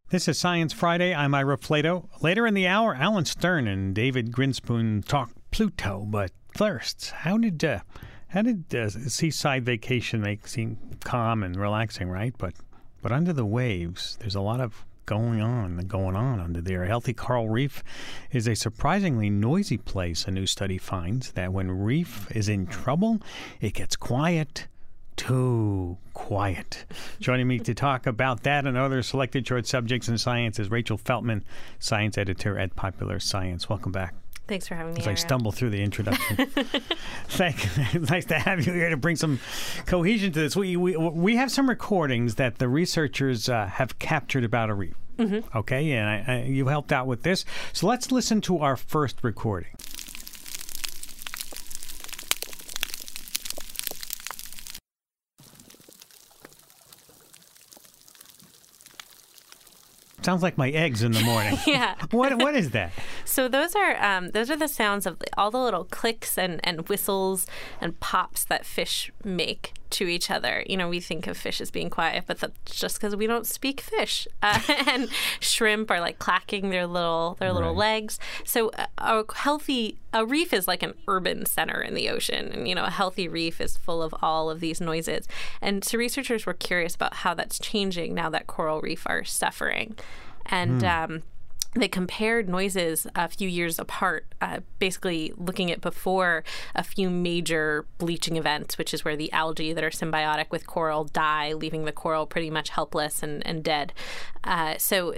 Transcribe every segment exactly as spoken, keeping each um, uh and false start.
This is Science Friday. I'm Ira Flato. Later in the hour, Alan Stern and David Grinspoon talk Pluto, but first, how did uh, how did uh, seaside vacation make seem calm and relaxing, right? But but under the waves, there's a lot of going on going on under there. A healthy coral reef is a surprisingly noisy place. A new study finds that when reef is in trouble, it gets quiet. Too quiet. Joining me to talk about that and other selected short subjects in science is Rachel Feltman, science editor at Popular Science. Welcome back. Thanks for having me. As I stumble through the introduction. Thank you. Nice to have you here to bring some cohesion to this. We we, we have some recordings that the researchers uh, have captured about a reef. Mm-hmm. Okay, and I, I, you helped out with this. So let's listen to our first recording. Sounds like my eggs in the morning. Yeah. What what is that? So those are um, those are the sounds of all the little clicks and, and whistles and pops that fish make to each other. You know, we think of fish as being quiet, but that's just because we don't speak fish. Uh, and shrimp are like clacking their little their little Right. legs. So a, a healthy a reef is like an urban center in the ocean, and you know, a healthy reef is full of all of these noises. And so researchers were curious about how that's changing now that coral reef are suffering. And Mm. um, they compared noises a few years apart, uh, basically looking at before a few major bleaching events, which is where the algae that are symbiotic with coral die, leaving the coral pretty much helpless and, and dead. Uh, so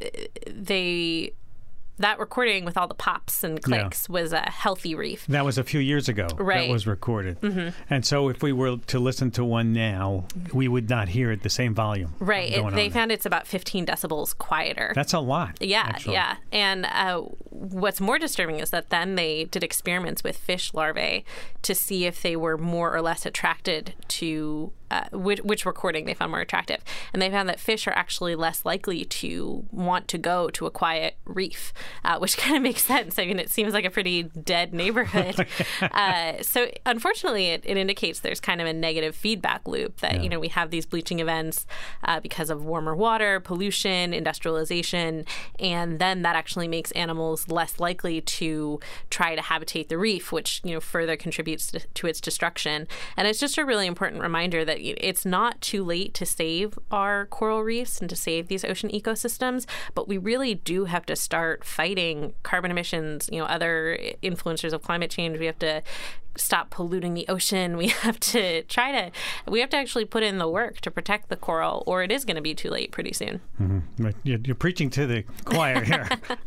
they... That recording with all the pops and clicks yeah. was a healthy reef. That was a few years ago right. that was recorded. Mm-hmm. And so if we were to listen to one now, we would not hear it the same volume. Right. It, they on found it's about fifteen decibels quieter. That's a lot. Yeah, actually. yeah. And uh, what's more disturbing is that then they did experiments with fish larvae to see if they were more or less attracted to Uh, which, which recording they found more attractive. And they found that fish are actually less likely to want to go to a quiet reef, uh, which kind of makes sense. I mean, it seems like a pretty dead neighborhood. uh, so unfortunately, it, it indicates there's kind of a negative feedback loop that, yeah. you know, we have these bleaching events uh, because of warmer water, pollution, industrialization, and then that actually makes animals less likely to try to habitate the reef, which, you know, further contributes to, to its destruction. And it's just a really important reminder that it's not too late to save our coral reefs and to save these ocean ecosystems, but we really do have to start fighting carbon emissions, you know, other influencers of climate change. We have to stop polluting the ocean. We have to try to, we have to actually put in the work to protect the coral, or it is going to be too late pretty soon. Mm-hmm. You're, you're preaching to the choir here.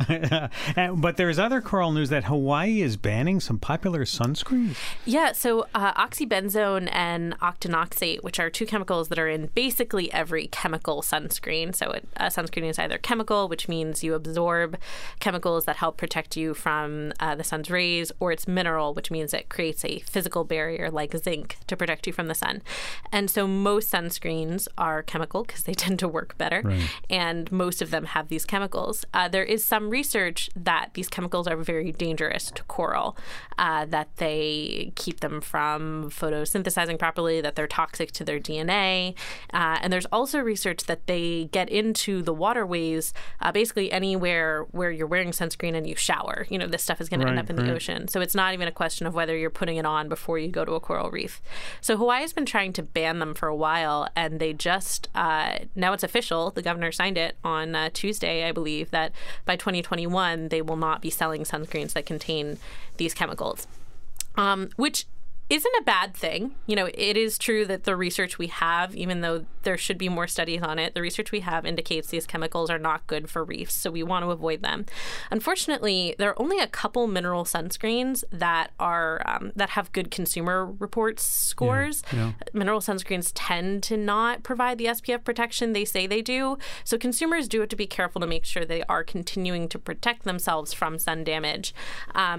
and, but there's other coral news that Hawaii is banning some popular sunscreens. Yeah, so uh, oxybenzone and octinoxate, which are two chemicals that are in basically every chemical sunscreen. So it, a sunscreen is either chemical, which means you absorb chemicals that help protect you from uh, the sun's rays, or it's mineral, which means it creates a physical barrier like zinc to protect you from the sun. And so most sunscreens are chemical because they tend to work better. Right. And most of them have these chemicals. Uh, there is some research that these chemicals are very dangerous to coral, uh, that they keep them from photosynthesizing properly, that they're toxic to their D N A. Uh, and there's also research that they get into the waterways, uh, basically anywhere where you're wearing sunscreen and you shower. You know, this stuff is going right, to end up in right. the ocean. So it's not even a question of whether you're putting it on before you go to a coral reef. So Hawaii has been trying to ban them for a while, and they just, uh, now it's official, the governor signed it on uh, Tuesday, I believe, that by twenty twenty-one, they will not be selling sunscreens that contain these chemicals, um, which isn't a bad thing. You know, it is true that the research we have, even though there should be more studies on it, the research we have indicates these chemicals are not good for reefs, so we want to avoid them. Unfortunately, there are only a couple mineral sunscreens that are um, that have good consumer reports scores. Yeah, yeah. Mineral sunscreens tend to not provide the S P F protection they say they do, so consumers do have to be careful to make sure they are continuing to protect themselves from sun damage. Um,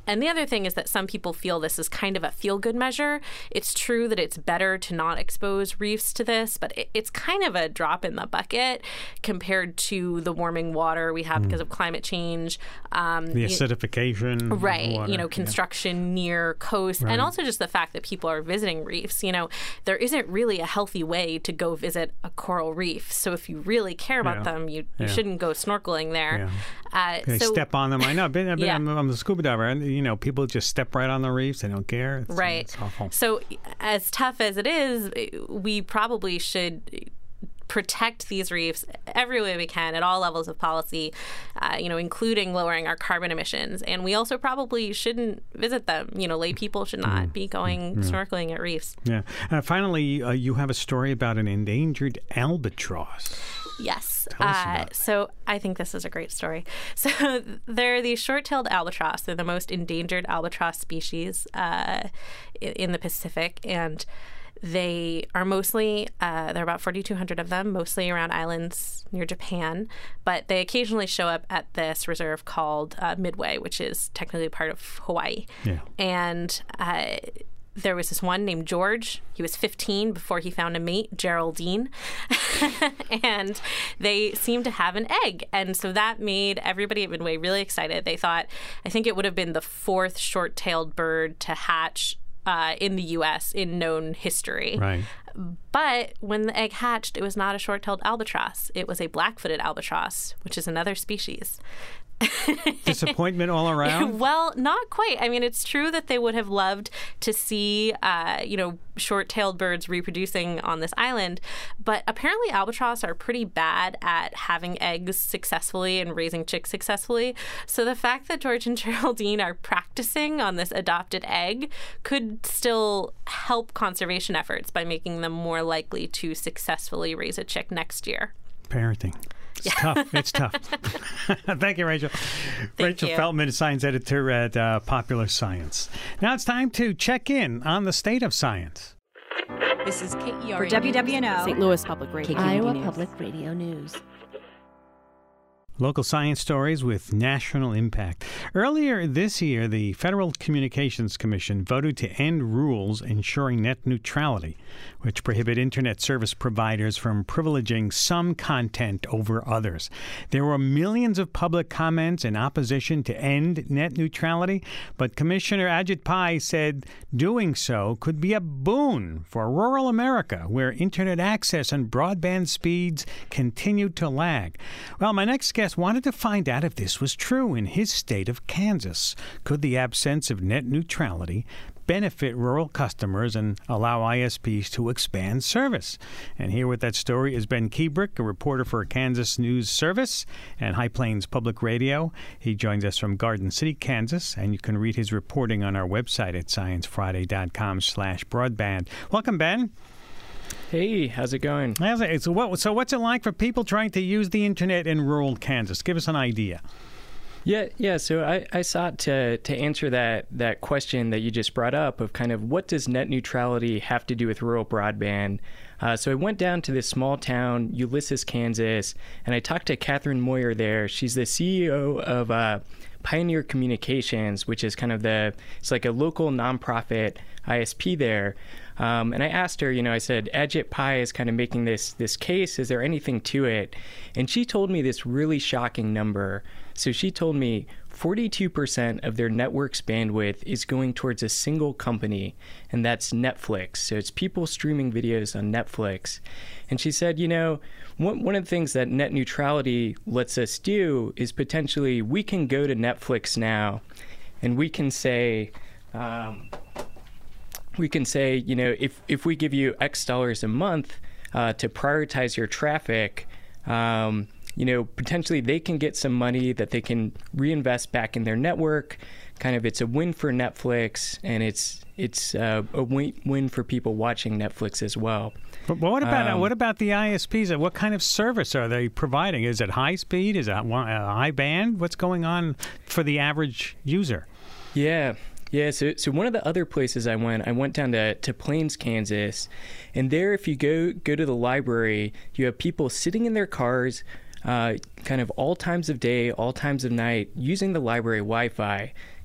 and the other thing is that some people feel this is kind of a feel-good measure. It's true that it's better to not expose reefs to this, but it, it's kind of a drop in the bucket compared to the warming water we have mm. because of climate change. Um, the acidification. You, right. Water, you know, construction yeah. near coast, right. and also just the fact that people are visiting reefs. You know, there isn't really a healthy way to go visit a coral reef. So if you really care about yeah. them, you, you yeah. shouldn't go snorkeling there. Yeah. Uh, they so, step on them. I know. I've been, I've been, yeah. I'm, I'm a scuba diver, and you know, people just step right on the reefs. They don't care. It's, right. It's awful. So as tough as it is, we probably should protect these reefs every way we can at all levels of policy, uh, you know, including lowering our carbon emissions. And we also probably shouldn't visit them. You know, lay people should not mm. be going mm. snorkeling at reefs. Yeah. Uh, finally, uh, you have a story about an endangered albatross. Yes. Tell us Uh, about it. so I think this is a great story. So they're these short-tailed albatross. They're the most endangered albatross species uh, in the Pacific. And they are mostly, uh, there are about forty-two hundred of them, mostly around islands near Japan. But they occasionally show up at this reserve called uh, Midway, which is technically part of Hawaii. Yeah. And uh, there was this one named George. He was fifteen before he found a mate, Geraldine. And they seemed to have an egg. And so that made everybody at Midway really excited. They thought, I think it would have been the fourth short-tailed bird to hatch Uh, in the U S in known history. Right. But when the egg hatched, it was not a short-tailed albatross. It was a black-footed albatross, which is another species. Disappointment all around? Well, not quite. I mean, it's true that they would have loved to see, uh, you know, short-tailed birds reproducing on this island, but apparently albatross are pretty bad at having eggs successfully and raising chicks successfully. So the fact that George and Geraldine are practicing on this adopted egg could still help conservation efforts by making them more likely to successfully raise a chick next year. Parenting. It's yeah. tough. It's tough. Thank you, Rachel. Thank Rachel you. Feltman, science editor at uh, Popular Science. Now it's time to check in on the state of science. This is K E R A For W W N O, Saint Louis Public Radio. Iowa News. Public Radio News. Local science stories with national impact. Earlier this year, the Federal Communications Commission voted to end rules ensuring net neutrality, which prohibit Internet service providers from privileging some content over others. There were millions of public comments in opposition to end net neutrality, but Commissioner Ajit Pai said doing so could be a boon for rural America, where Internet access and broadband speeds continue to lag. Well, my next guest wanted to find out if this was true in his state of Kansas. Could the absence of net neutrality benefit rural customers and allow I S Ps to expand service? And here with that story is Ben Kiebrick, a reporter for Kansas News Service and High Plains Public Radio. He joins us from Garden City, Kansas, and you can read his reporting on our website at science friday dot com slash broadband. Welcome, Ben. Hey, how's it going? How's it? So, what, so what's it like for people trying to use the Internet in rural Kansas? Give us an idea. Yeah, yeah. So I, I sought to to answer that that question that you just brought up of kind of what does net neutrality have to do with rural broadband? Uh, so I went down to this small town, Ulysses, Kansas, and I talked to Catherine Moyer there. She's the C E O of uh, Pioneer Communications, which is kind of the, it's like a local nonprofit I S P there. Um, and I asked her, you know, I said, Ajit Pai is kind of making this this case. Is there anything to it? And she told me this really shocking number. So she told me forty-two percent of their network's bandwidth is going towards a single company, and that's Netflix. So it's people streaming videos on Netflix. And she said, you know, one, one of the things that net neutrality lets us do is potentially we can go to Netflix now and we can say, um, we can say, you know, if, if we give you X dollars a month uh, to prioritize your traffic, um, you know, potentially they can get some money that they can reinvest back in their network. Kind of, it's a win for Netflix, and it's it's uh, a win, win for people watching Netflix as well. But what about Um, what about the I S Ps? What kind of service are they providing? Is it high speed? Is it uh, high band? What's going on for the average user? Yeah. Yeah, so so one of the other places I went, I went down to, to Plains, Kansas, and there if you go go to the library, you have people sitting in their cars, uh, kind of all times of day, all times of night, using the library Wi-Fi,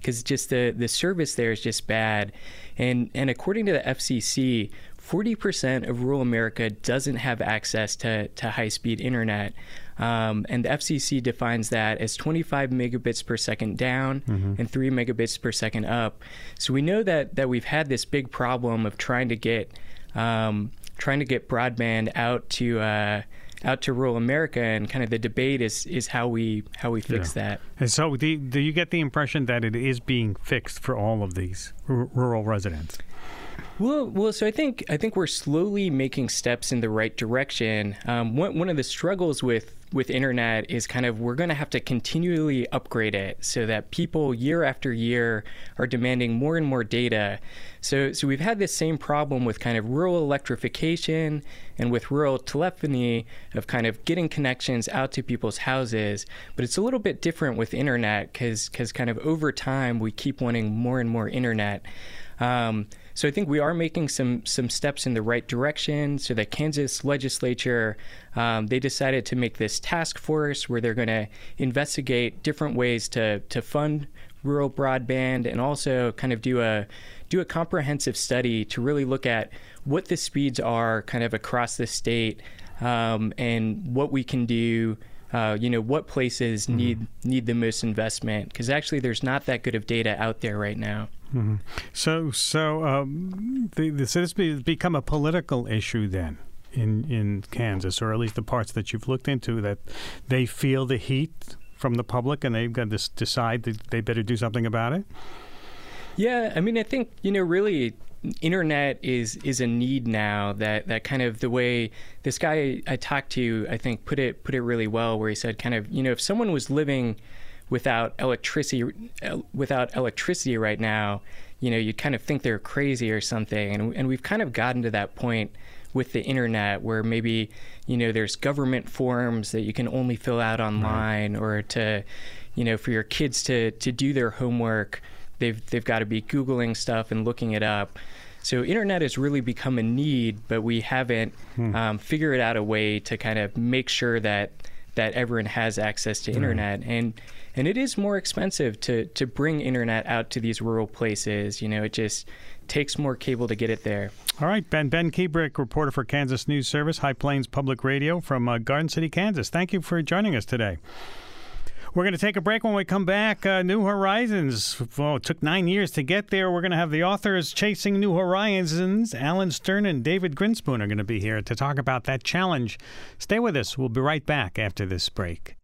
because just the, the service there is just bad. And, and according to the F C C, forty percent of rural America doesn't have access to, to high-speed internet. Um, and the F C C defines that as twenty-five megabits per second down mm-hmm. and three megabits per second up. So we know that, that we've had this big problem of trying to get um, trying to get broadband out to uh, out to rural America, and kind of the debate is is how we how we fix yeah. that. And so, do, do you get the impression that it is being fixed for all of these r- rural residents? Well, well, so I think I think we're slowly making steps in the right direction. Um, one one of the struggles with with internet is kind of we're going to have to continually upgrade it so that people year after year are demanding more and more data. So so we've had this same problem with kind of rural electrification and with rural telephony of kind of getting connections out to people's houses. But it's a little bit different with internet because because kind of over time we keep wanting more and more internet. Um, So I think we are making some some steps in the right direction. So the Kansas legislature, um, they decided to make this task force where they're going to investigate different ways to to fund rural broadband, and also kind of do a do a comprehensive study to really look at what the speeds are kind of across the state, um, and what we can do. Uh, you know, what places mm-hmm. need need the most investment, because actually there's not that good of data out there right now. Mm-hmm. So, so um, the, the, so this has become a political issue then in, in Kansas, or at least the parts that you've looked into, that they feel the heat from the public and they've got to decide that they better do something about it? Yeah, I mean, I think, you know, really internet is is a need now, that that kind of the way this guy I talked to, I think, put it put it really well, where he said kind of, you know, if someone was living without electricity without electricity right now, you know, you'd kind of think they're crazy or something. And and we've kind of gotten to that point with the internet where maybe, you know, there's government forms that you can only fill out online, right. or to, you know, for your kids to to do their homework, they've they've got to be Googling stuff and looking it up. So internet has really become a need, but we haven't hmm. um, figured out a way to kind of make sure that that everyone has access to internet. Mm. And and it is more expensive to to bring internet out to these rural places. You know, it just takes more cable to get it there. All right, Ben Ben Kebrick, reporter for Kansas News Service, High Plains Public Radio from uh, Garden City, Kansas. Thank you for joining us today. We're going to take a break. When we come back, uh, New Horizons. Well, it took nine years to get there. We're going to have the authors chasing New Horizons. Alan Stern and David Grinspoon are going to be here to talk about that challenge. Stay with us. We'll be right back after this break.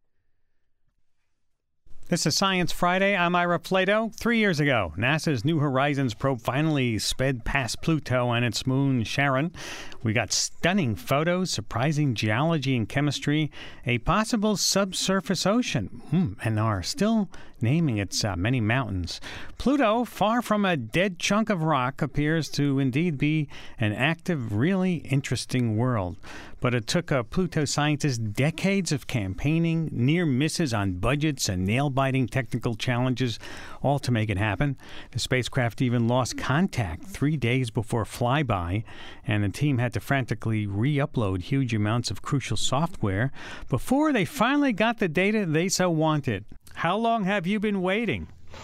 This is Science Friday. I'm Ira Flato. Three years ago, NASA's New Horizons probe finally sped past Pluto and its moon, Charon. We got stunning photos, surprising geology and chemistry, a possible subsurface ocean, mm, and are still naming its uh, many mountains. Pluto, far from a dead chunk of rock, appears to indeed be an active, really interesting world. But it took uh, Pluto scientists decades of campaigning, near misses on budgets, and nail-biting technical challenges, all to make it happen. The spacecraft even lost contact three days before flyby, and the team had to frantically re-upload huge amounts of crucial software before they finally got the data they so wanted. How long have you been waiting?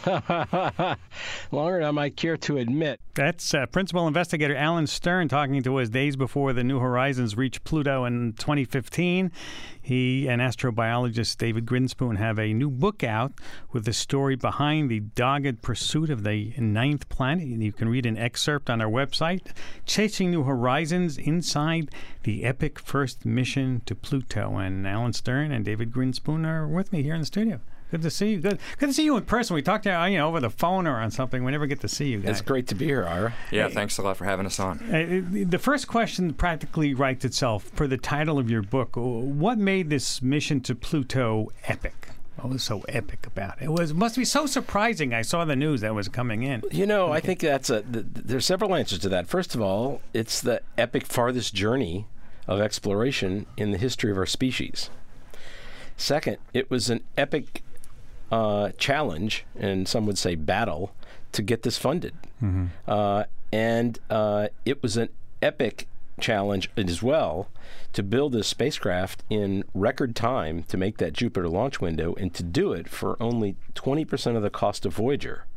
Longer than I might care to admit. That's uh, Principal Investigator Alan Stern talking to us days before the New Horizons reached Pluto in twenty fifteen. He and astrobiologist David Grinspoon have a new book out with the story behind the dogged pursuit of the ninth planet. You can read an excerpt on our website, Chasing New Horizons, Inside the Epic First Mission to Pluto. And Alan Stern and David Grinspoon are with me here in the studio. Good to see you. Good, good to see you in person. We talked to you, you know, over the phone or on something. We never get to see you guys. It's great to be here, Ira. Yeah, hey, thanks a lot for having us on. Uh, the first question practically writes itself for the title of your book. What made this mission to Pluto epic? What was so epic about it? It was must be so surprising. I saw the news that was coming in. You know, okay. I think that's a. Th- there's several answers to that. First of all, it's the epic farthest journey of exploration in the history of our species. Second, it was an epic Uh, challenge, and some would say battle, to get this funded. Mm-hmm. Uh, and uh, it was an epic challenge as well to build this spacecraft in record time to make that Jupiter launch window, and to do it for only twenty percent of the cost of Voyager.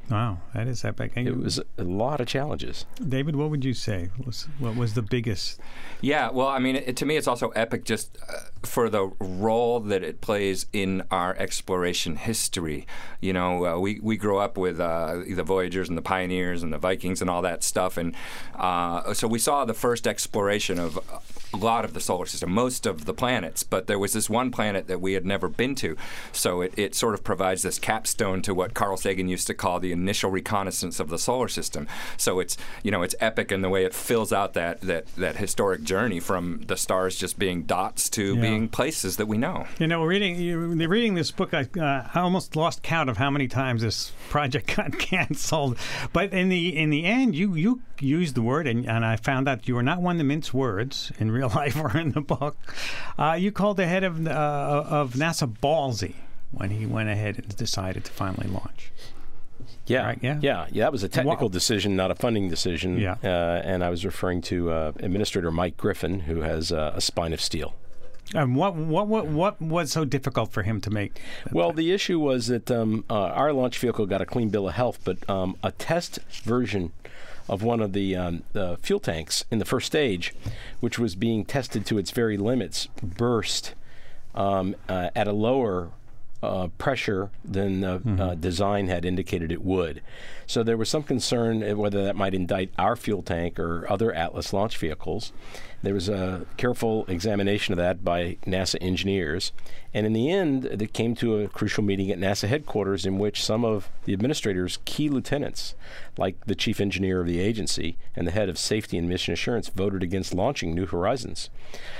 Wow, that is epic. And It you- was a lot of challenges. David, what would you say was what was the biggest? Yeah, well, I mean, it, to me, it's also epic just uh, for the role that it plays in our exploration history. You know, uh, we, we grew up with uh, the Voyagers and the Pioneers and the Vikings and all that stuff. And uh, so we saw the first exploration of a lot of the solar system, most of the planets. But there was this one planet that we had never been to. So it, it sort of provides this capstone to what Carl Sagan used to call the initial reconnaissance of the solar system. So it's, you know, it's epic in the way it fills out that, that, that historic journey from the stars just being dots to Yeah. being places that we know. You know, reading you, reading this book, I, uh, I almost lost count of how many times this project got canceled. But in the in the end, you you used the word, and, and I found out you were not one to mince words in real life or in the book. Uh, you called the head of uh, of NASA ballsy when he went ahead and decided to finally launch. Yeah, Right, yeah. yeah, yeah. That was a technical Wow. decision, not a funding decision. Yeah. Uh, and I was referring to uh, Administrator Mike Griffin, who has uh, a spine of steel. And what what what what was so difficult for him to make? Well, the issue was that um, uh, our launch vehicle got a clean bill of health, but um, a test version of one of the, um, the fuel tanks in the first stage, which was being tested to its very limits, burst um, uh, at a lower uh, pressure than the Mm-hmm. uh, design had indicated it would. So there was some concern uh, whether that might indict our fuel tank or other Atlas launch vehicles. There was a careful examination of that by NASA engineers. And in the end, it came to a crucial meeting at NASA headquarters in which some of the administrators' key lieutenants, like the chief engineer of the agency and the head of safety and mission assurance, voted against launching New Horizons.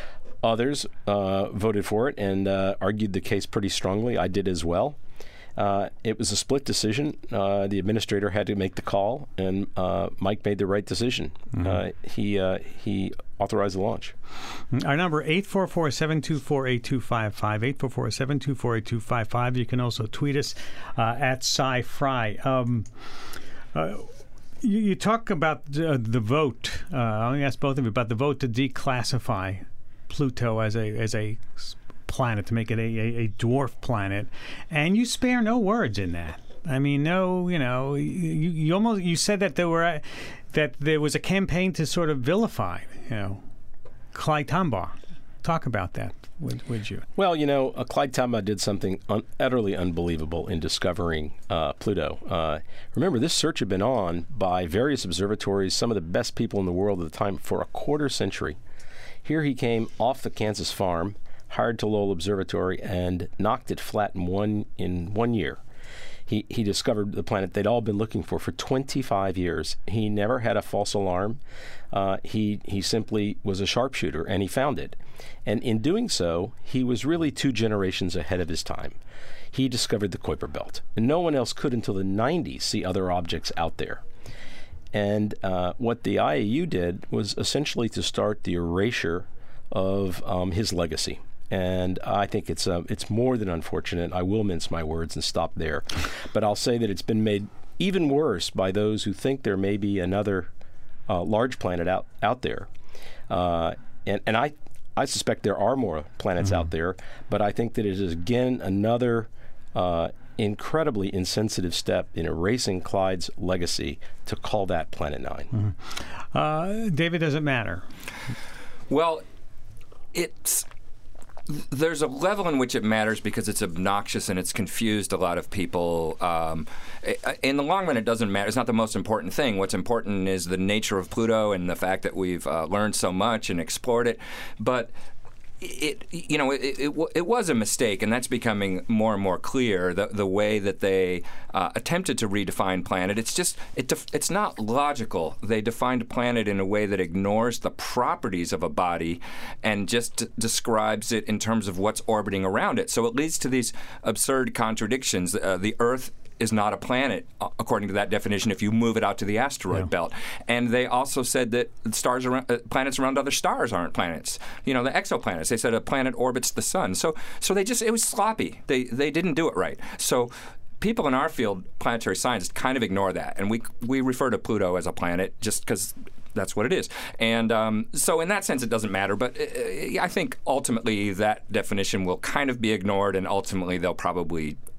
Others uh, voted for it and uh, argued the case pretty strongly. I did as well. Uh, it was a split decision. Uh, the administrator had to make the call, and uh, Mike made the right decision. Mm-hmm. Uh, he uh, he authorized the launch. Our number, eight four four, seven two four, eight two five five, eight four four, seven two four, eight two five five. You can also tweet us uh, at Sci-Fry. Um, uh, you, you talk about uh, the vote. Uh, I'll ask both of you about the vote to declassify Pluto as a as a planet, to make it a, a, a dwarf planet, and you spare no words in that. I mean, no, you know, you, you almost you said that there were uh, that there was a campaign to sort of vilify, you know, Clyde Tombaugh. Talk about that, would, would you? Well, you know, uh, Clyde Tombaugh did something un- utterly unbelievable in discovering uh, Pluto. Uh, remember, this search had been on by various observatories, some of the best people in the world at the time, for a quarter century. Here he came off the Kansas farm, hired to Lowell Observatory, and knocked it flat in one in one year. He he discovered the planet they'd all been looking for for twenty-five years. He never had a false alarm. Uh, he he simply was a sharpshooter, and he found it. And in doing so, he was really two generations ahead of his time. He discovered the Kuiper Belt, and no one else could until the nineties see other objects out there. And uh, what the I A U did was essentially to start the erasure of um, his legacy. And I think it's uh, it's more than unfortunate. I will mince my words and stop there. But I'll say that it's been made even worse by those who think there may be another uh, large planet out, out there. Uh, and and I, I suspect there are more planets mm-hmm. out there, but I think that it is, again, another uh, incredibly insensitive step in erasing Clyde's legacy to call that Planet Nine. Mm-hmm. Uh, David, does it matter? Well, it's... There's a level in which it matters because it's obnoxious and it's confused a lot of people. Um, in the long run, it doesn't matter. It's not the most important thing. What's important is the nature of Pluto and the fact that we've uh, learned so much and explored it. But it, you know, it, it, it was a mistake, and that's becoming more and more clear. The the way that they uh, attempted to redefine planet, it's just it def- it's not logical. They defined planet in a way that ignores the properties of a body and just d- describes it in terms of what's orbiting around it. So it leads to these absurd contradictions. Uh, the Earth is not a planet, according to that definition, if you move it out to the asteroid yeah. belt. And they also said that stars around, uh, planets around other stars aren't planets. You know, the exoplanets. They said a planet orbits the sun. So, so they just it was sloppy. They they didn't do it right. So people in our field, planetary science, kind of ignore that, and we we refer to Pluto as a planet just because that's what it is. And um, so in that sense, it doesn't matter. But uh, I think ultimately that definition will kind of be ignored, and ultimately they'll probably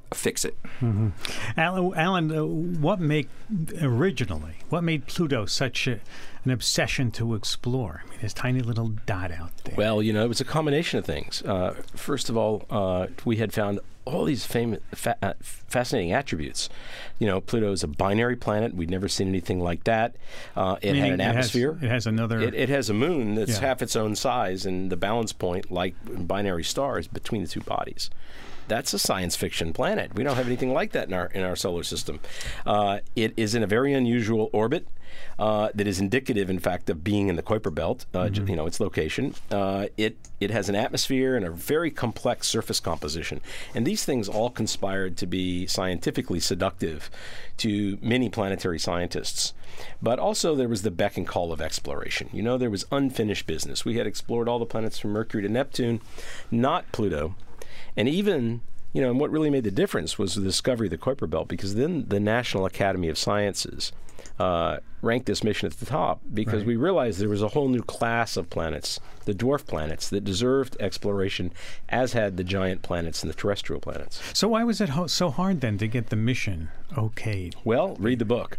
fix it. Mm-hmm. Alan, Alan uh, what made originally, what made Pluto such a, an obsession to explore? I mean, this tiny little dot out there. Well, you know, it was a combination of things. Uh, first of all, uh, we had found all these famous, fa- uh, fascinating attributes. You know, Pluto is a binary planet. We'd never seen anything like that. Uh, it Meaning had an it has- atmosphere. It has, another. It, it has a moon that's Yeah. half its own size, and the balance point, like binary stars, between the two bodies. That's a science fiction planet. We don't have anything like that in our in our solar system. Uh, it is in a very unusual orbit uh, that is indicative, in fact, of being in the Kuiper Belt. Uh, Mm-hmm. You know, its location. Uh, it it has an atmosphere and a very complex surface composition, and these things all conspired to be scientifically seductive to many planetary scientists. But also there was the beck and call of exploration. You know, there was unfinished business. We had explored all the planets from Mercury to Neptune, not Pluto. And even, you know, and what really made the difference was the discovery of the Kuiper Belt, because then the National Academy of Sciences uh, ranked this mission at the top, because Right. we realized there was a whole new class of planets, the dwarf planets, that deserved exploration, as had the giant planets and the terrestrial planets. So why was it ho- so hard then to get the mission okayed? Well, read the book.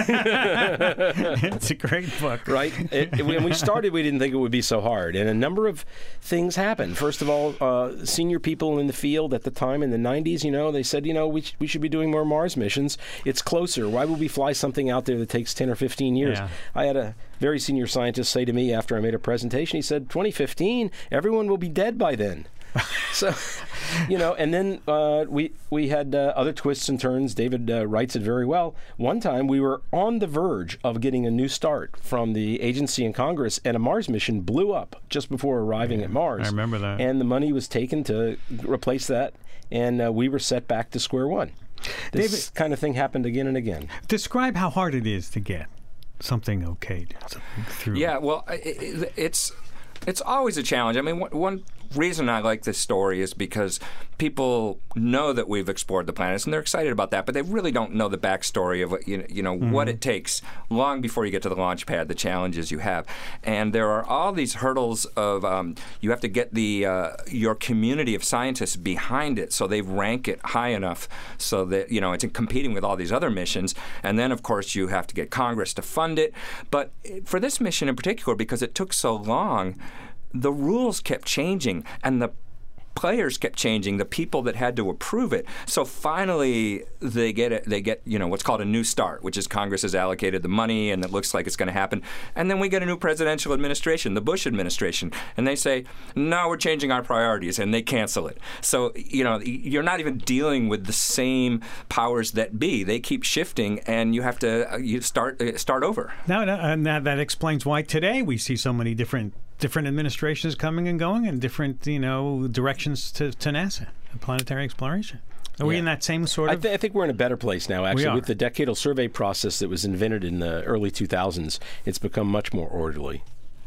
It's a great book. Right? It, it- when we started, we didn't think it would be so hard. And a number of things happened. First of all, uh, senior people in the field at the time in the nineties, you know, they said, you know, we, sh- we should be doing more Mars missions. It's closer. Why would we fly something out there that takes ten or fifteen years? Yeah. I had a very senior scientist say to me after I made a presentation, he said, twenty fifteen, everyone will be dead by then. So, you know, and then uh, we we had uh, other twists and turns. David uh, writes it very well. One time we were on the verge of getting a new start from the agency in Congress, and a Mars mission blew up just before arriving at Mars. I remember that. And the money was taken to replace that, and uh, we were set back to square one. This David- kind of thing happened again and again. Describe how hard it is to get something okayed, something through. Yeah, well, i i it's it's always a challenge. I mean, one, one reason I like this story is because people know that we've explored the planets and they're excited about that, but they really don't know the backstory of what, you know, you know Mm-hmm. what it takes long before you get to the launch pad, the challenges you have, and there are all these hurdles of um, you have to get the uh, your community of scientists behind it, so they rank it high enough so that you know it's competing with all these other missions, and then of course you have to get Congress to fund it. But for this mission in particular, because it took so long, the rules kept changing and the players kept changing, the people that had to approve it. So finally they get it, they get, you know, what's called a new start, which is Congress has allocated the money and it looks like it's going to happen. And then we get a new presidential administration, the Bush administration, and they say, no, we're changing our priorities, and they cancel it. So, you know, you're not even dealing with the same powers that be. They keep shifting and you have to uh, you start uh, start over. Now, uh, now that explains why today we see so many different different administrations coming and going and different, you know, directions to, to NASA, planetary exploration. Are we Yeah. in that same sort I, of... th- I think we're in a better place now, actually. are. With the decadal survey process that was invented in the early two thousands, it's become much more orderly.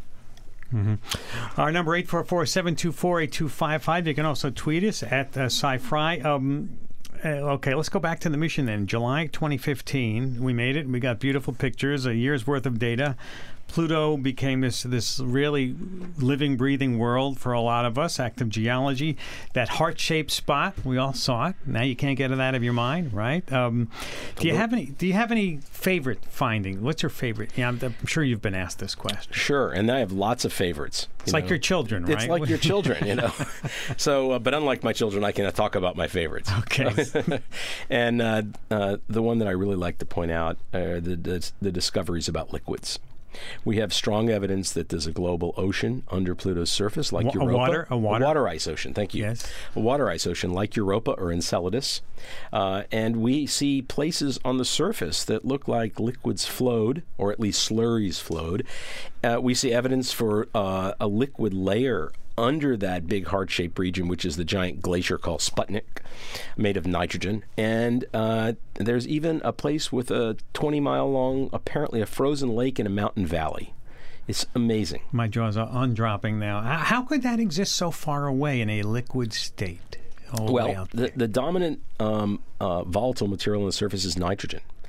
Our number, eight four four, seven two four, eight two five five. You can also tweet us at uh, Sci-Fry. Um, uh, okay, let's go back to the mission then. July twenty fifteen, we made it. We got beautiful pictures, a year's worth of data. Pluto became this this really living, breathing world for a lot of us. Active geology, that heart-shaped spot, we all saw it. Now you can't get it out of your mind, right? Um, do you have any? Do you have any favorite finding? What's your favorite? Yeah, I'm, I'm sure you've been asked this question. Sure, and I have lots of favorites. It's you like know. your children, right? It's like your children, you know. So, uh, but unlike my children, I can uh, talk about my favorites. Okay. And uh, uh, the one that I really like to point out are the, the, the discoveries about liquids. We have strong evidence that there's a global ocean under Pluto's surface, like Wa- a Europa. water- a water- ice ocean, thank you. Yes. A water ice ocean like Europa or Enceladus. Uh, and we see places on the surface that look like liquids flowed, or at least slurries flowed. Uh, we see evidence for uh, a liquid layer under that big heart-shaped region, which is the giant glacier called Sputnik, made of nitrogen. And uh, there's even a place with a twenty-mile-long, apparently a frozen lake in a mountain valley. It's amazing. My jaws are undropping now. H- How could that exist so far away in a liquid state? All the way Well, out the, there? the dominant um, uh, volatile material on the surface is nitrogen.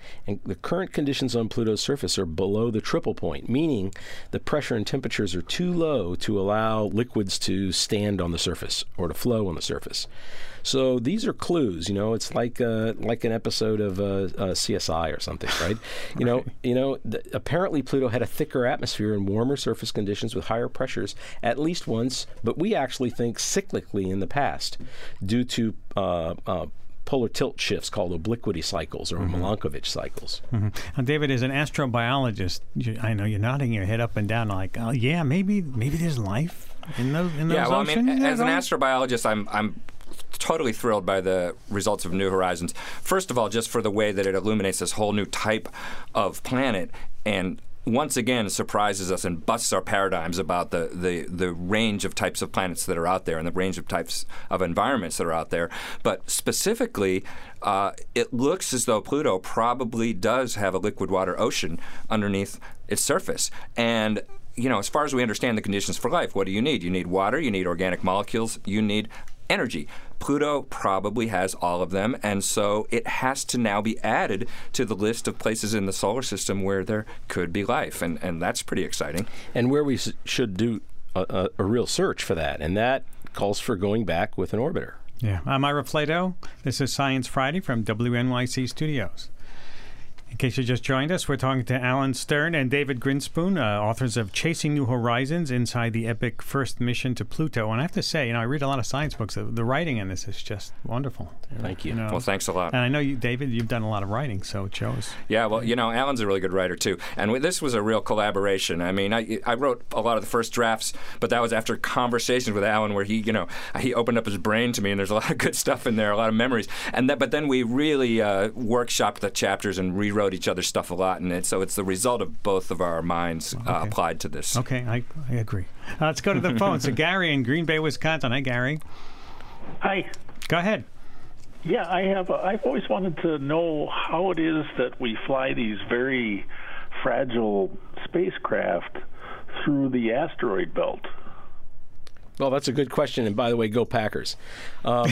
And the current conditions on Pluto's surface are below the triple point, meaning the pressure and temperatures are too low to allow liquids to stand on the surface or to flow on the surface. So these are clues. You know, it's like uh, like an episode of uh, uh, C S I or something, right? You know, you know. Th- apparently, Pluto had a thicker atmosphere and warmer surface conditions with higher pressures at least once, but we actually think cyclically in the past, due to uh, uh, polar tilt shifts called obliquity cycles or mm-hmm. Milankovitch cycles. Mm-hmm. Now, David, as an astrobiologist, you, I know you're nodding your head up and down like, oh, yeah, maybe maybe there's life in those in those yeah, well, oceans. I mean, as an right? astrobiologist, I'm I'm totally thrilled by the results of New Horizons. First of all, just for the way that it illuminates this whole new type of planet, and once again surprises us and busts our paradigms about the, the, the range of types of planets that are out there and the range of types of environments that are out there. But specifically, uh, it looks as though Pluto probably does have a liquid water ocean underneath its surface. And you know, as far as we understand the conditions for life, what do you need? You need water, you need organic molecules, you need energy. Pluto probably has all of them, and so it has to now be added to the list of places in the solar system where there could be life, and, and that's pretty exciting. And where we s- should do a, a, a real search for that, and that calls for going back with an orbiter. Yeah. I'm Ira Flato. This is Science Friday from W N Y C Studios. In case you just joined us, we're talking to Alan Stern and David Grinspoon, uh, authors of Chasing New Horizons Inside the Epic First Mission to Pluto. And I have to say, you know, I read a lot of science books. The, the writing in this is just wonderful. Thank you. you know, Well, thanks a lot. And I know you, David, you've done a lot of writing, so it shows. Yeah, well, you know, Alan's a really good writer, too. And we, this was a real collaboration. I mean, I, I wrote a lot of the first drafts, but that was after conversations with Alan where he, you know, he opened up his brain to me, and there's a lot of good stuff in there, a lot of memories. And that, But then we really uh, workshopped the chapters and rewrote each other's stuff a lot. And it, so it's the result of both of our minds uh, okay. applied to this. Okay, I, I agree. Uh, let's go to the phone. So Gary in Green Bay, Wisconsin. Hi, Gary. Hi. Go ahead. Yeah, I have. A, I've always wanted to know how it is that we fly these very fragile spacecraft through the asteroid belt. Well, that's a good question. And by the way, go Packers. Um,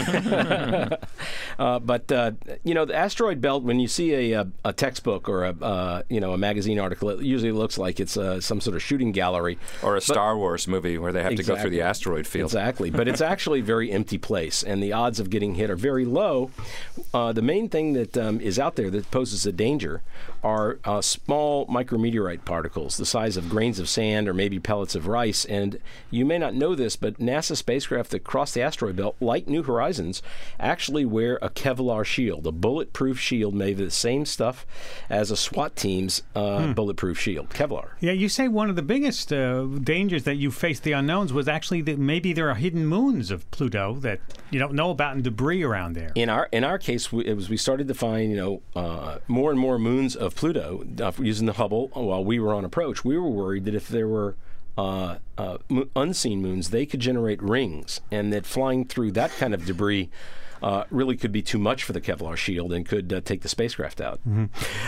uh, but, uh, you know, the asteroid belt, when you see a, a, a textbook or, a uh, you know, a magazine article, it usually looks like it's uh, some sort of shooting gallery. Or a but, Star Wars movie where they have exactly, to go through the asteroid field. Exactly. But it's actually a very empty place, and the odds of getting hit are very low. Uh, the main thing that um, is out there that poses a danger are uh, small micrometeorite particles, the size of grains of sand or maybe pellets of rice. And you may not know this, but NASA spacecraft that cross the asteroid belt, like New Horizons, actually wear a Kevlar shield, a bulletproof shield made of the same stuff as a SWAT team's uh, hmm. bulletproof shield, Kevlar. Yeah, you say one of the biggest uh, dangers that you faced the unknowns was actually that maybe there are hidden moons of Pluto that you don't know about and debris around there. In our in our case, we, it was we started to find you know uh, more and more moons of Pluto uh, using the Hubble while we were on approach. We were worried that if there were Uh, uh, mo- unseen moons, they could generate rings, and that flying through that kind of debris uh, really could be too much for the Kevlar shield and could uh, take the spacecraft out. Mm-hmm.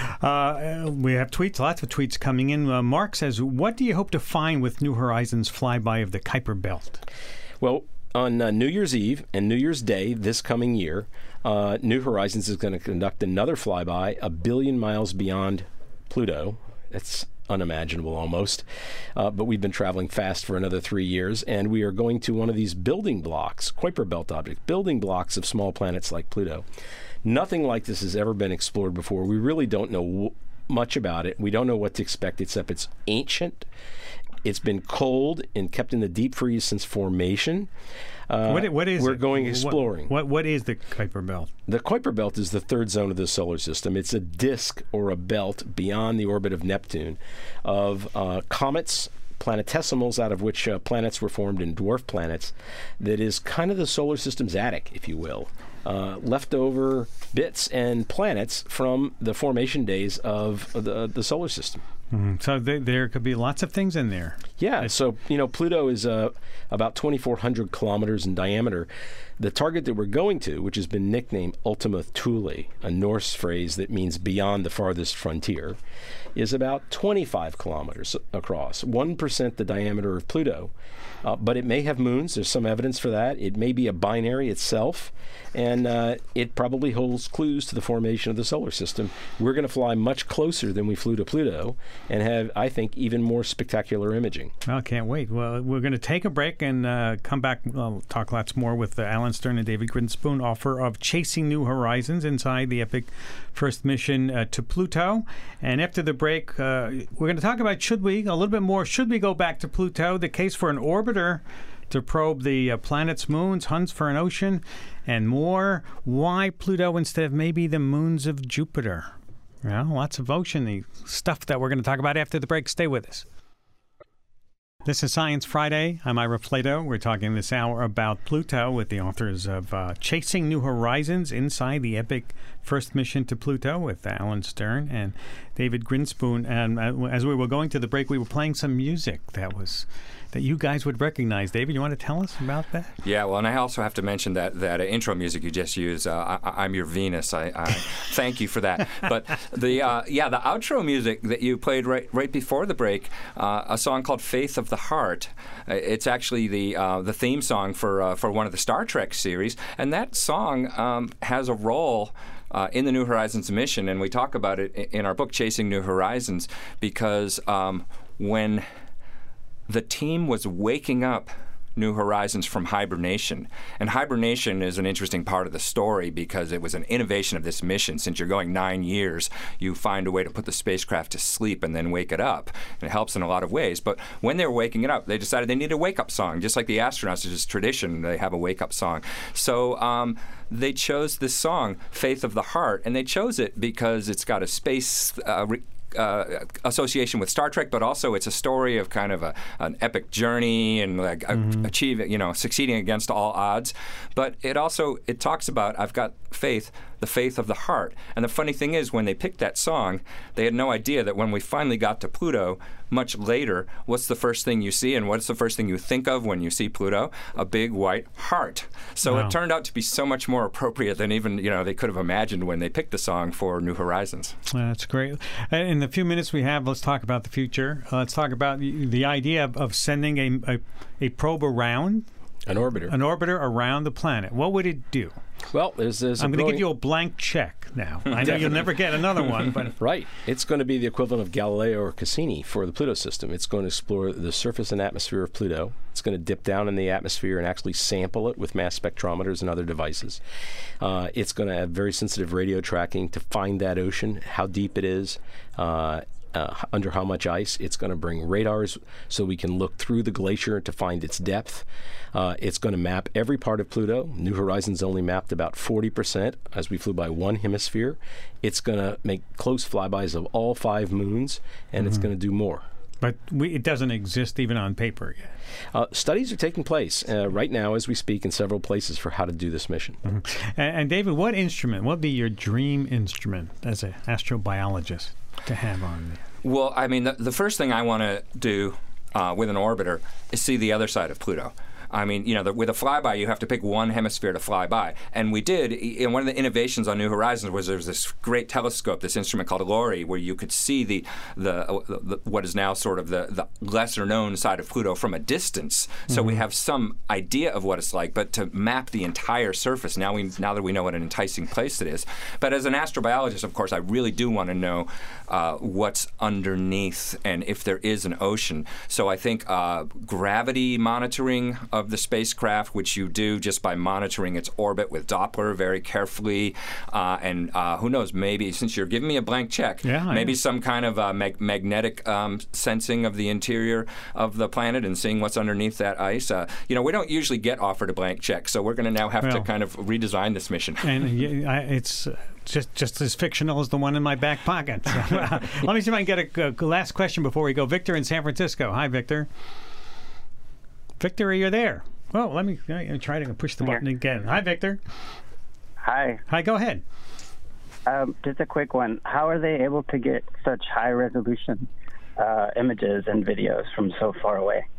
Uh, we have tweets, lots of tweets coming in. Uh, Mark says, what do you hope to find with New Horizons flyby of the Kuiper Belt? Well, on uh, New Year's Eve and New Year's Day this coming year, uh, New Horizons is going to conduct another flyby a billion miles beyond Pluto. It's unimaginable almost, uh, but we've been traveling fast for another three years, and we are going to one of these building blocks, Kuiper Belt objects, building blocks of small planets like Pluto. Nothing like this has ever been explored before. We really don't know w- much about it. We don't know what to expect, except it's ancient. It's been cold and kept in the deep freeze since formation. Uh, what, what is we're it? going exploring. What, what What is the Kuiper Belt? The Kuiper Belt is the third zone of the solar system. It's a disk or a belt beyond the orbit of Neptune of uh, comets, planetesimals out of which uh, planets were formed in dwarf planets, that is kind of the solar system's attic, if you will. Uh, leftover bits and planets from the formation days of the, the solar system. Mm-hmm. So th- there could be lots of things in there. Yeah, so, you know, Pluto is uh, about twenty-four hundred kilometers in diameter. The target that we're going to, which has been nicknamed Ultima Thule, a Norse phrase that means beyond the farthest frontier, is about twenty-five kilometers across, one percent the diameter of Pluto. Uh, but it may have moons. There's some evidence for that. It may be a binary itself, and uh, it probably holds clues to the formation of the solar system. We're going to fly much closer than we flew to Pluto and have, I think, even more spectacular imaging. I can't wait. Well, we're going to take a break and uh, come back. We'll talk lots more with uh, Alan Stern and David Grinspoon, author of Chasing New Horizons Inside the Epic First Mission uh, to Pluto. And after the break, uh, we're going to talk about should we, a little bit more, should we go back to Pluto, the case for an orbiter to probe the uh, planet's moons, hunts for an ocean, and more. Why Pluto instead of maybe the moons of Jupiter? Well, lots of ocean stuff that we're going to talk about after the break. Stay with us. This is Science Friday. I'm Ira Flatow. We're talking this hour about Pluto with the authors of uh, Chasing New Horizons Inside the Epic First Mission to Pluto with Alan Stern and David Grinspoon. And uh, as we were going to the break, we were playing some music that was that you guys would recognize. David, you want to tell us about that? Yeah, well, and I also have to mention that that uh, intro music you just used. Uh, I, I'm your Venus. I, I thank you for that. But the uh, yeah, the outro music that you played right right before the break, uh, a song called "Faith of the Heart." Uh, it's actually the uh, the theme song for uh, for one of the Star Trek series, and that song um, has a role Uh, in the New Horizons mission, and we talk about it in our book, Chasing New Horizons, because um, when the team was waking up New Horizons from hibernation, and hibernation is an interesting part of the story because it was an innovation of this mission. Since you're going nine years, you find a way to put the spacecraft to sleep and then wake it up. And it helps in a lot of ways. But when they were waking it up, they decided they needed a wake-up song. Just like the astronauts, it's just tradition, they have a wake-up song. So um, they chose this song, Faith of the Heart, and they chose it because it's got a space uh, re- Uh, association with Star Trek, but also it's a story of kind of a, an epic journey and like mm-hmm. achieving, you know, succeeding against all odds. But it also it talks about I've got faith, the faith of the heart. And the funny thing is, when they picked that song, they had no idea that when we finally got to Pluto, much later, what's the first thing you see, and what's the first thing you think of when you see Pluto? A big white heart. So wow. It turned out to be so much more appropriate than even you know they could have imagined when they picked the song for New Horizons. That's great. In the few minutes we have, let's talk about the future. Uh, let's talk about the, the idea of, of sending a, a a probe around. An orbiter. An orbiter around the planet. What would it do? Well, there's, there's I'm going to give you a blank check now. I know you'll never get another one, but right. It's going to be the equivalent of Galileo or Cassini for the Pluto system. It's going to explore the surface and atmosphere of Pluto. It's going to dip down in the atmosphere and actually sample it with mass spectrometers and other devices. Uh, it's going to have very sensitive radio tracking to find that ocean, how deep it is, uh, Uh, under how much ice. It's going to bring radars so we can look through the glacier to find its depth. Uh, it's going to map every part of Pluto. New Horizons only mapped about forty percent as we flew by one hemisphere. It's going to make close flybys of all five moons, and mm-hmm. it's going to do more. But we, it doesn't exist even on paper yet. Uh, studies are taking place uh, right now as we speak in several places for how to do this mission. Mm-hmm. And, and David, what instrument, what would be your dream instrument as an astrobiologist to have on there? Well, I mean, the, the first thing I want to do uh, with an orbiter is see the other side of Pluto. I mean, you know, the, with a flyby, you have to pick one hemisphere to fly by. And we did. And one of the innovations on New Horizons was there was this great telescope, this instrument called LORRI, where you could see the, the, the what is now sort of the, the lesser-known side of Pluto from a distance. So mm-hmm. we have some idea of what it's like. But to map the entire surface, now we now that we know what an enticing place it is. But as an astrobiologist, of course, I really do want to know uh, what's underneath and if there is an ocean. So I think uh, gravity monitoring of the spacecraft, which you do just by monitoring its orbit with Doppler very carefully, uh, and uh, who knows, maybe, since you're giving me a blank check, yeah, maybe some kind of uh, mag- magnetic um, sensing of the interior of the planet and seeing what's underneath that ice. Uh, you know, we don't usually get offered a blank check, so we're going to now have well, to kind of redesign this mission. And I, it's just just as fictional as the one in my back pocket. So, uh, let me see if I can get a, a last question before we go. Victor in San Francisco. Hi, Victor. Victor, are you there? Well, let me uh, try to push the button again. Hi, Victor. Hi. Hi, go ahead. Um, just a quick one. How are they able to get such high resolution uh, images and videos from so far away?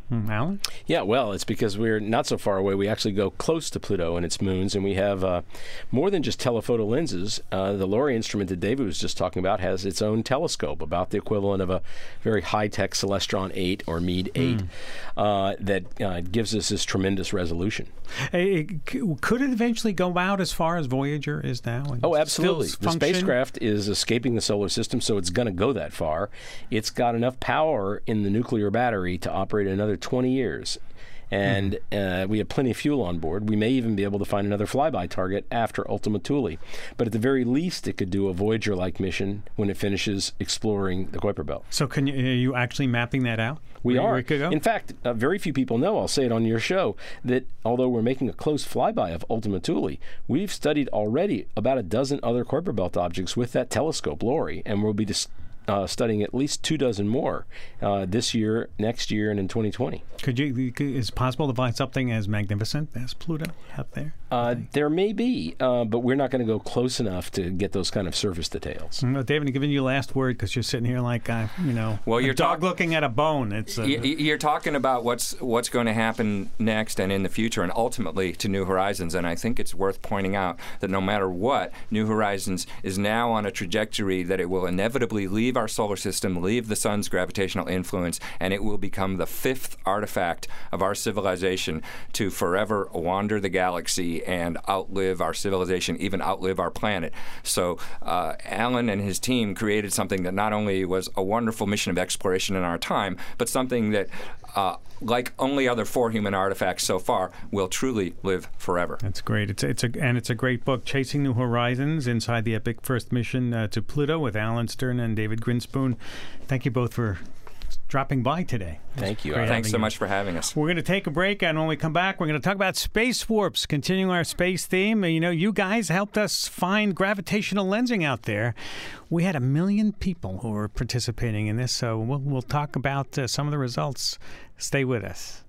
Hmm, Alan? Yeah, well, it's because we're not so far away. We actually go close to Pluto and its moons, and we have uh, more than just telephoto lenses. Uh, the LORRI instrument that David was just talking about has its own telescope, about the equivalent of a very high-tech Celestron eight or Meade eight, mm. uh, that uh, gives us this tremendous resolution. Hey, could it eventually go out as far as Voyager is now? Oh, absolutely. The spacecraft is escaping the solar system, so it's going to go that far. It's got enough power in the nuclear battery to operate another twenty years. And uh, we have plenty of fuel on board. We may even be able to find another flyby target after Ultima Thule. But at the very least, it could do a Voyager-like mission when it finishes exploring the Kuiper Belt. So can you, are you actually mapping that out? We where, are. Where it could go? In fact, uh, very few people know, I'll say it on your show, that although we're making a close flyby of Ultima Thule, we've studied already about a dozen other Kuiper Belt objects with that telescope, LORRI, and we'll be dis- Uh, studying at least two dozen more uh, this year, next year, and in twenty twenty. Could you? Is it possible to find something as magnificent as Pluto up there? Uh, there may be, uh, but we're not going to go close enough to get those kind of surface details. Well, David, I'm giving you last word because you're sitting here like, uh, you know, well, you're a dog talk- looking at a bone. It's a, you're talking about what's what's going to happen next and in the future, and ultimately to New Horizons. And I think it's worth pointing out that no matter what, New Horizons is now on a trajectory that it will inevitably leave our solar system, leave the sun's gravitational influence, and it will become the fifth artifact of our civilization to forever wander the galaxy and outlive our civilization, even outlive our planet. So uh, Alan and his team created something that not only was a wonderful mission of exploration in our time, but something that, uh, like only other four human artifacts so far, will truly live forever. That's great. It's it's a and it's a great book, Chasing New Horizons: Inside the Epic First Mission uh, to Pluto, with Alan Stern and David Grinspoon. Thank you both for dropping by today. Thank you. Thanks so you. much for having us. We're going to take a break, and when we come back, we're going to talk about space warps, continuing our space theme. You know, you guys helped us find gravitational lensing out there. We had a million people who were participating in this, so we'll, we'll talk about uh, some of the results. Stay with us.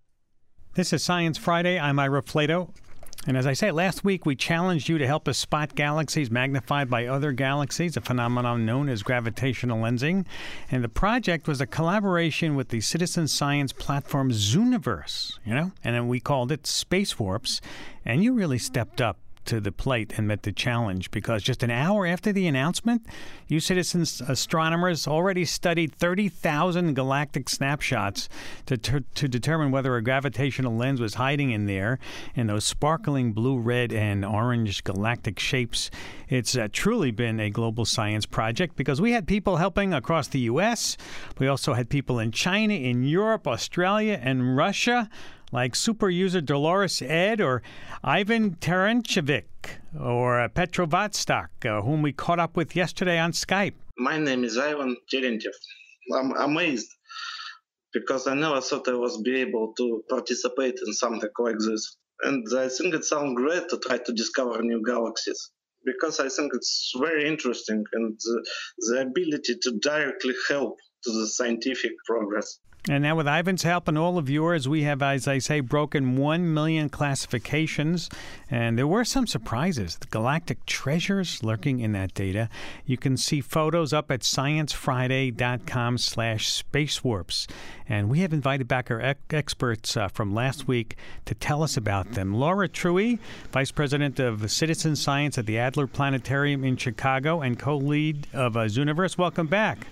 This is Science Friday. I'm Ira Flato. And as I said, last week we challenged you to help us spot galaxies magnified by other galaxies, a phenomenon known as gravitational lensing. And the project was a collaboration with the citizen science platform Zooniverse, you know, and then we called it Space Warps. And you really stepped up to the plate and met the challenge, because just an hour after the announcement, you citizen astronomers already studied thirty thousand galactic snapshots to ter- to determine whether a gravitational lens was hiding in there in those sparkling blue, red, and orange galactic shapes. It's uh, truly been a global science project, because we had people helping across the U S. We also had people in China, in Europe, Australia, and Russia, like super user Dolores Ed or Ivan Terenchevik or uh, Petro Vatsak, uh, whom we caught up with yesterday on Skype. My name is Ivan Terentyev. I'm amazed because I never thought I was be able to participate in something like this. And I think it sounds great to try to discover new galaxies, because I think it's very interesting, and the, the ability to directly help to the scientific progress. And now with Ivan's help and all of yours, we have, as I say, broken one million classifications. And there were some surprises. The galactic treasures lurking in that data. You can see photos up at sciencefriday.com slash spacewarps. And we have invited back our ec- experts uh, from last week to tell us about them. Laura Truey, Vice President of Citizen Science at the Adler Planetarium in Chicago and co-lead of uh, Zooniverse. Welcome back.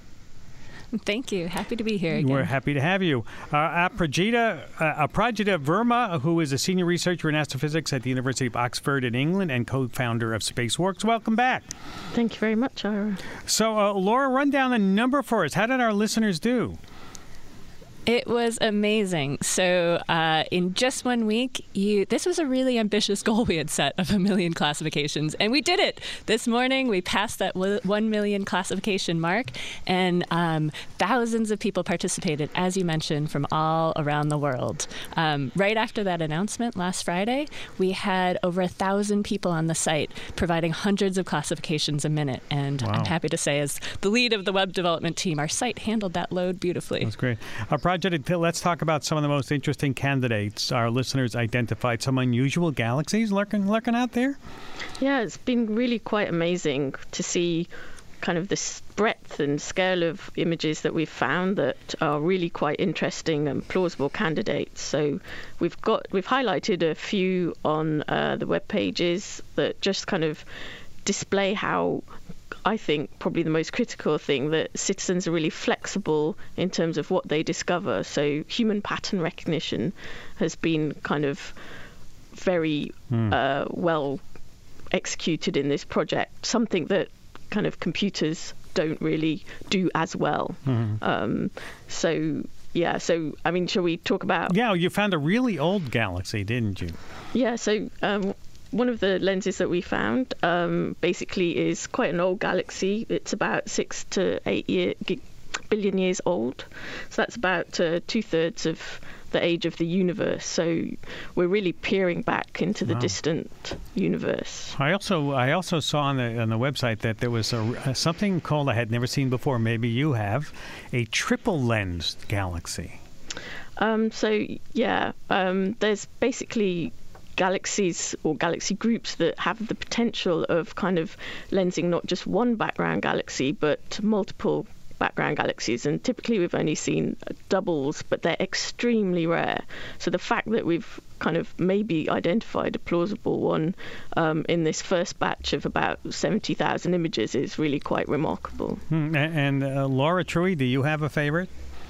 Thank you. Happy to be here again. We're happy to have you. Uh, Aprajita, uh, Aprajita Verma, who is a senior researcher in astrophysics at the University of Oxford in England and co-founder of SpaceWorks. Welcome back. Thank you very much, Ira. So, uh, Laura, run down the number for us. How did our listeners do? It was amazing. So uh, in just one week, you this was a really ambitious goal we had set of a million classifications, and we did it. This morning, we passed that one million classification mark, and um, thousands of people participated, as you mentioned, from all around the world. Um, right after that announcement last Friday, we had over a thousand people on the site providing hundreds of classifications a minute, and wow. I'm happy to say, as the lead of the web development team, our site handled that load beautifully. That's great. Our project, let's talk about some of the most interesting candidates our listeners identified. Some unusual galaxies lurking lurking out there? Yeah, it's been really quite amazing to see kind of the breadth and scale of images that we've found that are really quite interesting and plausible candidates. So we've got we've highlighted a few on uh, the web pages that just kind of display how, I think, probably the most critical thing, that citizens are really flexible in terms of what they discover. So human pattern recognition has been kind of very mm. uh, well executed in this project, something that kind of computers don't really do as well. Mm-hmm. Um, so, yeah, so, I mean, shall we talk about... Yeah, you found a really old galaxy, didn't you? Yeah, so... Um, One of the lenses that we found um, basically is quite an old galaxy. It's about six to eight year, billion years old. So that's about uh, two-thirds of the age of the universe. So we're really peering back into the wow. distant universe. I also I also saw on the on the website that there was a, a something called, I had never seen before, maybe you have, a triple-lensed galaxy. Um, so, yeah, um, there's basically... galaxies or galaxy groups that have the potential of kind of lensing not just one background galaxy but multiple background galaxies, and typically we've only seen doubles, but they're extremely rare. So the fact that we've kind of maybe identified a plausible one um, in this first batch of about seventy thousand images is really quite remarkable. Hmm. And uh, Laura Truey, do you have a favorite?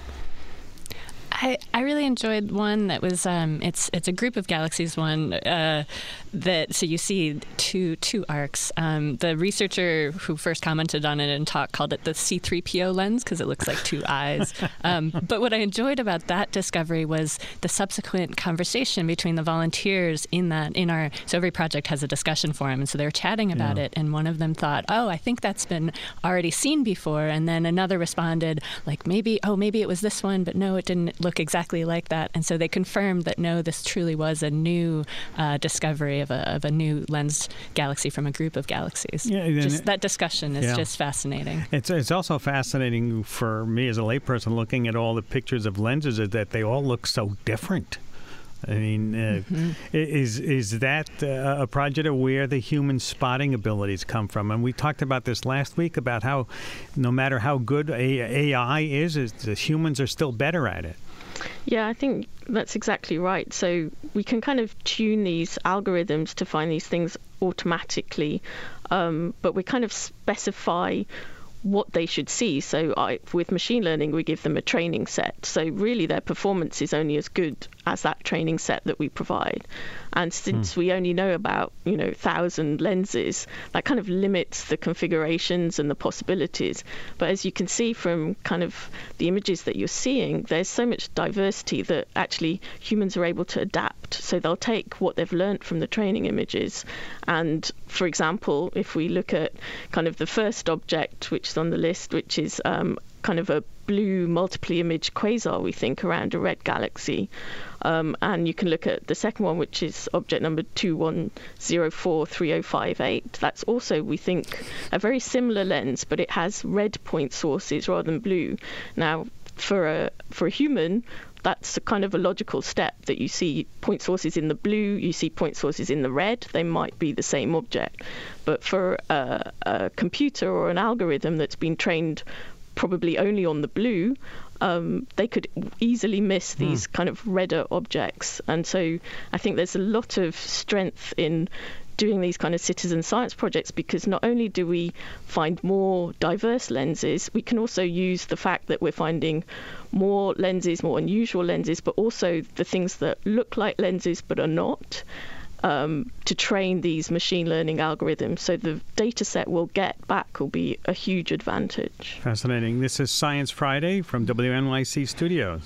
I, I really enjoyed one that was um, it's it's a group of galaxies one uh, that so you see two two arcs. Um, the researcher who first commented on it in talk called it the C three P O lens because it looks like two eyes. Um, but what I enjoyed about that discovery was the subsequent conversation between the volunteers in that in our so every project has a discussion forum, and so they were chatting about yeah. it, and one of them thought, oh, I think that's been already seen before, and then another responded like maybe oh maybe it was this one, but no, it didn't look exactly like that. And so they confirmed that no, this truly was a new uh, discovery of a, of a new lensed galaxy from a group of galaxies. Yeah, just that discussion is yeah. just fascinating. It's it's also fascinating for me as a layperson looking at all the pictures of lenses is that they all look so different. I mean, uh, mm-hmm. is is that uh, a project of where the human spotting abilities come from? And we talked about this last week about how no matter how good A I is, is the humans are still better at it. Yeah, I think that's exactly right. So we can kind of tune these algorithms to find these things automatically, um, but we kind of specify what they should see. So I, with machine learning, we give them a training set. So really their performance is only as good as that training set that we provide. And since mm. we only know about, you know, thousand lenses, that kind of limits the configurations and the possibilities. But as you can see from kind of the images that you're seeing, there's so much diversity that actually humans are able to adapt. So they'll take what they've learned from the training images. And for example, if we look at kind of the first object, which is on the list, which is um, kind of a blue multiply image quasar, we think, around a red galaxy. Um, and you can look at the second one, which is object number two one zero four three zero five eight. That's also, we think, a very similar lens, but it has red point sources rather than blue. Now, for a for a human, that's a kind of a logical step that you see point sources in the blue, you see point sources in the red, they might be the same object. But for a, a computer or an algorithm that's been trained probably only on the blue, um, they could easily miss these mm. kind of redder objects. And so I think there's a lot of strength in doing these kind of citizen science projects, because not only do we find more diverse lenses, we can also use the fact that we're finding more lenses, more unusual lenses, but also the things that look like lenses but are not, um, to train these machine learning algorithms. So the data set we'll get back will be a huge advantage. Fascinating. This is Science Friday from W N Y C Studios,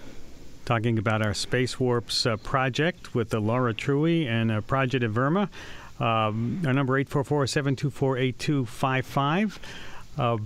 talking about our Space Warps uh, project with uh, Laura Truey and uh, Project Verma. Um, our number eight four four, seven two four, eight two five five. Uh,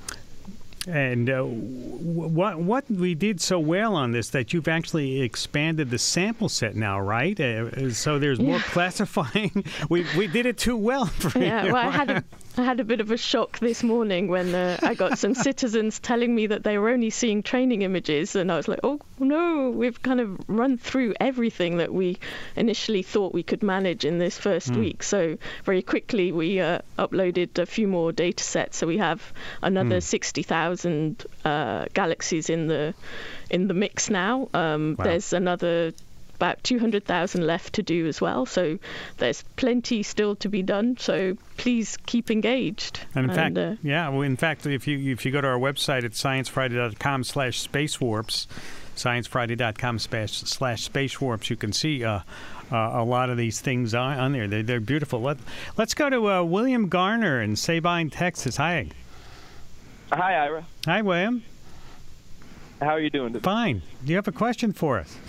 and uh, what what we did so well on this that you've actually expanded the sample set now, right? Uh, so there's more yeah. classifying. we we did it too well for yeah, you. Well, I had a, I had a bit of a shock this morning when uh, I got some citizens telling me that they were only seeing training images, and I was like, oh no, we've kind of run through everything that we initially thought we could manage in this first mm. week. So very quickly we uh, uploaded a few more data sets, so we have another mm. sixty thousand uh, galaxies in the in the mix now. Um, wow. There's another about two hundred thousand left to do as well, so there's plenty still to be done, so please keep engaged. And in and, fact, uh, yeah, well, in fact, if you if you go to our website at science friday dot com slash space warps, science friday dot com slash space warps, you can see uh, uh, a lot of these things on, on there. They're, they're beautiful. Let, let's go to uh, William Garner in Sabine, Texas. Hi. Hi, Ira. Hi, William. How are you doing today? Fine. Do you have a question for us?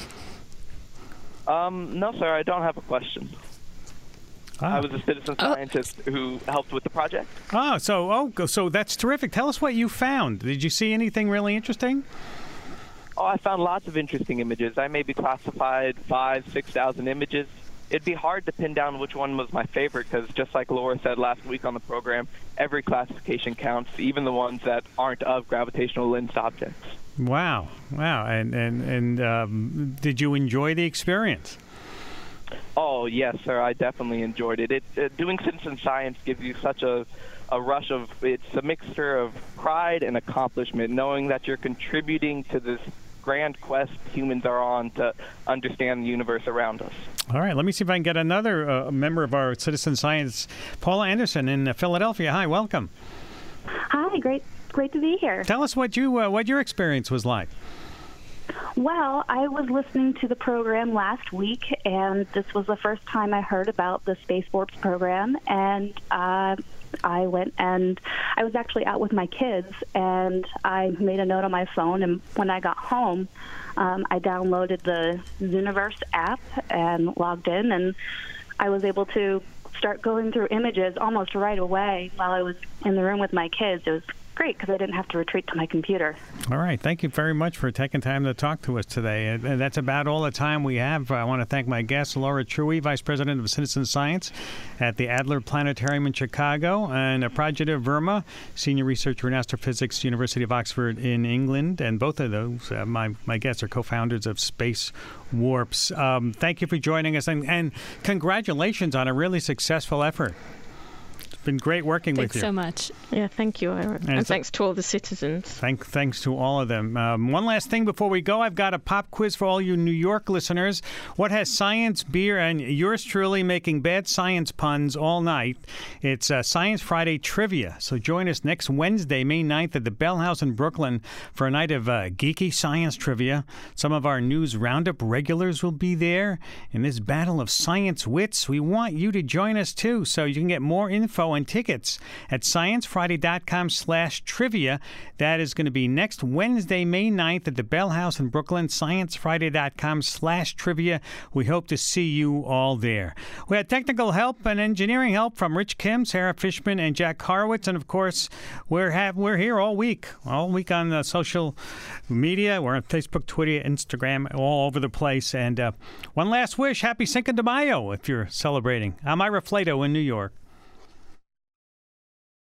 Um, no, sir, I don't have a question. Ah. I was a citizen scientist oh. who helped with the project. Oh, so oh, so that's terrific. Tell us what you found. Did you see anything really interesting? Oh, I found lots of interesting images. I maybe classified five, six thousand images. It'd be hard to pin down which one was my favorite because, just like Laura said last week on the program, every classification counts, even the ones that aren't of gravitational lensed objects. Wow, wow, and and and um, did you enjoy the experience? Oh yes, sir, I definitely enjoyed it. It uh, doing citizen science gives you such a a rush of it's a mixture of pride and accomplishment, knowing that you're contributing to this grand quest humans are on to understand the universe around us. All right, let me see if I can get another uh, member of our citizen science, Paula Anderson in uh, Philadelphia. Hi, welcome. Hi, great. Great to be here. Tell us what you uh, what your experience was like. Well, I was listening to the program last week, and this was the first time I heard about the Space Warps program, and uh, I went and I was actually out with my kids, and I made a note on my phone, and when I got home, um, I downloaded the Zooniverse app and logged in, and I was able to start going through images almost right away while I was in the room with my kids. It was great because I didn't have to retreat to my computer. All right. Thank you very much for taking time to talk to us today. And that's about all the time we have. I want to thank my guest, Laura Truey, Vice President of Citizen Science at the Adler Planetarium in Chicago, and Aprajita Verma, Senior Researcher in Astrophysics, University of Oxford in England. And both of those, uh, my, my guests, are co-founders of Space Warps. Um, thank you for joining us, and, and congratulations on a really successful effort. Been great working thanks with you. Thanks so much. Yeah, thank you, Ira. And, and thanks to all the citizens. Thank, thanks to all of them. Um, one last thing before we go. I've got a pop quiz for all you New York listeners. What has science, beer, and yours truly making bad science puns all night? It's uh, Science Friday Trivia. So join us next Wednesday, May ninth, at the Bell House in Brooklyn for a night of uh, geeky science trivia. Some of our News Roundup regulars will be there. In this battle of science wits, we want you to join us, too. So you can get more info and tickets at science friday dot com slash trivia. That is going to be next Wednesday, May ninth at the Bell House in Brooklyn, science friday dot com slash trivia. We hope to see you all there. We had technical help and engineering help from Rich Kim, Sarah Fishman, and Jack Horowitz. And, of course, we're have, we're here all week, all week on the social media. We're on Facebook, Twitter, Instagram, all over the place. And uh, one last wish, happy Cinco de Mayo if you're celebrating. I'm Ira Flato in New York.